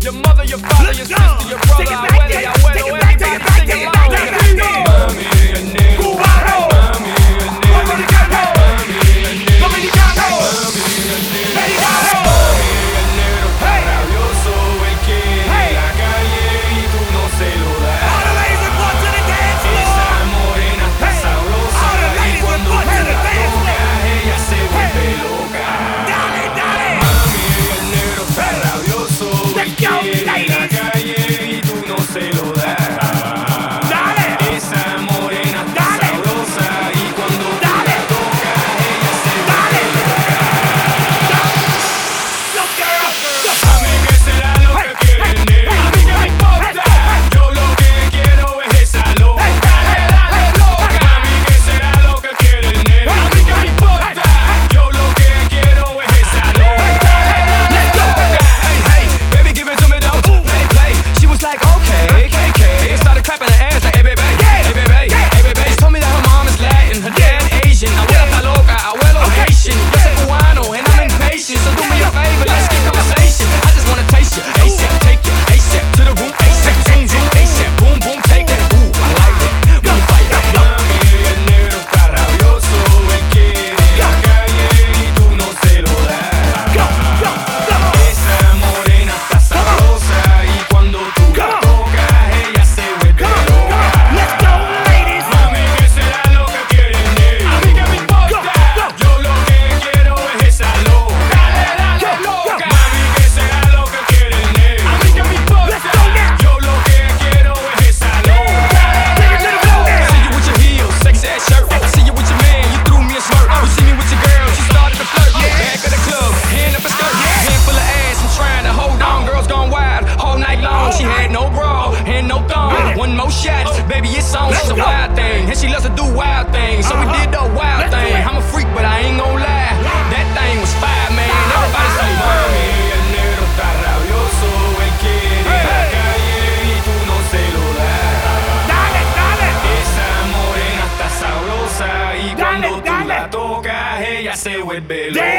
Your mother, your father, your sister, your brother, abuela, abuelo, everybody sing along. Mami, el negro, mami, el negro, dominicano, dominicano, mexicano, el negro está rabioso, él quiere la calle y tú no se lo das. Esa morena está sabrosa y cuando tú la tocas ella se vuelve loca. Mami, el negro está rabioso, él quiere la calle y tú no se lo das. Esa morena está sabrosa y cuando tú la tocas ella se vuelve loca. A mí que será lo que quiere el negro, a mí que me importa. Yo lo que quiero es esa loca. Dale loca. A mí que será lo que quiere el negro, a mí que me importa. Yo lo que quiero es esa loca. Dale loca. Hey, baby, give it to me, don't play. She was like, okay, KK. Started clapping her ass like, hey, baby, hey, baby, hey, baby. She told me that her mom is Latin, her dad Asian. Abuela está loca, abuelo Haitian. Yo soy cubano and I'm impatient, so do me a favor, let's get conversation. I just wanna taste you, ASAP, take you, ASAP to the room, ASAP, zoom, zoom, ASAP, boom, boom, take that. Ooh, I like that. When you fight that, mami, el negro está rabioso, él quiere la calle y tú no se lo das. Esa morena está sabrosa y cuando tú la tocas ella se vuelve loca. Mami, que será lo que quiere el negro, a mí que me importa. Yo lo que quiero es esa loca. Dale loca. Mami, que será lo que quiere el negro, a mí que me importa. Yo lo que quiero es esa loca. See you with your heels, sexy ass shirt. See you with your man, you threw me a smirk. You see me with your girl, she started to flirt. Back of the club, hand up a skirt, hand full of ass. I'm trying to hold on, girls gone wild all night long. She had no bra and no thong. One more shot, baby, it's on. She's a wild thing, and she loves to do wild things. So we did the wild thing. I'm a freak, but I ain't gon' lie. That thing was fire, man. Everybody say, mami, el negro está rabioso, él quiere la calle y tú no se lo das. Esa morena está sabrosa y cuando tú la tocas ella se vuelve loca.